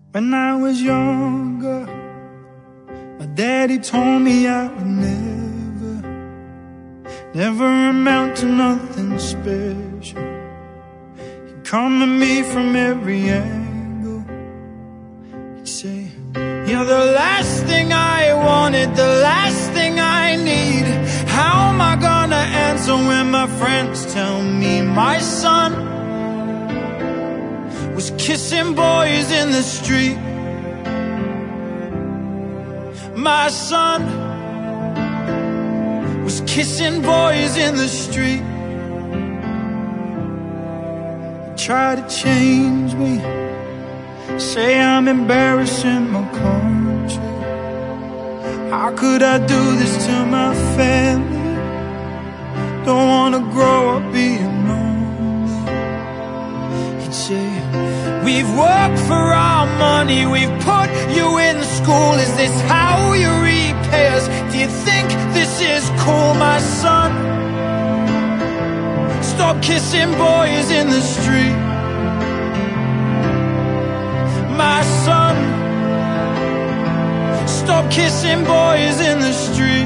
When I was younger, my daddy told me I would never amount to nothing special. He'd come at me from every angle. He'd say, you're the last thing I wanted, the last thing I need. How am I gonna answer when my friends tell me my son was kissing boys in the street? My son was kissing boys in the street. He tried to change me, say I'm embarrassing my country. How could I do this to my family? Don't wanna grow up being lonely. He'd say, we've worked for our money, we've put you in school. Is this how you repay us? Do you think this is cool, my son? Stop kissing boys in the street. My son, stop kissing boys in the street.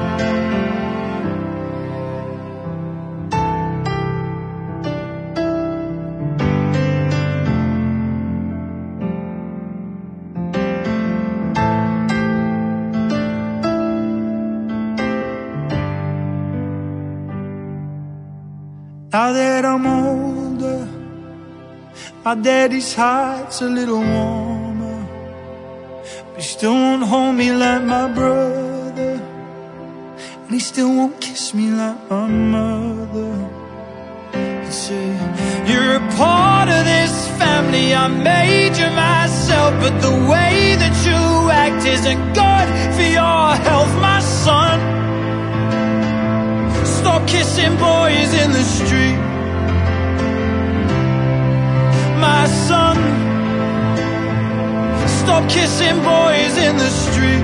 Now that I'm older, my daddy's heart's a little warmer, but he still won't hold me like my brother, and he still won't kiss me like my mother. He'd say, you're a part of this family, I made you myself, but the way that you act isn't good for your health, my son. Stop kissing boys in the street. My son, stop kissing boys in the street.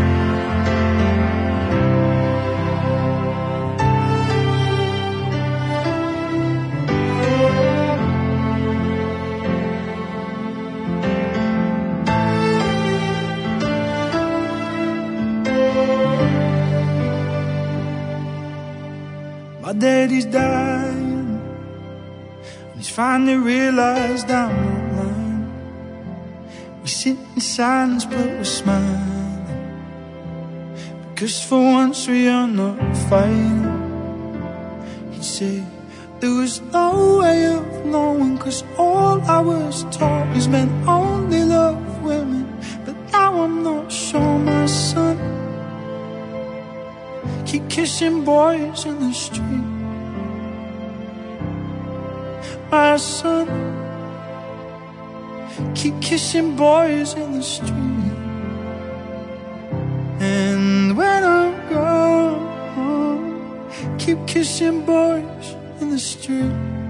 My daddy's dying, and he's finally realized I'm not lying. We sit in silence but we're smiling, because for once we are not fighting. He'd say, there was no way of knowing, cause all I was taught is men only love women. But now I'm not sure, my son. Keep kissing boys in the street. My son, keep kissing boys in the street. And when I'm gone, keep kissing boys in the street.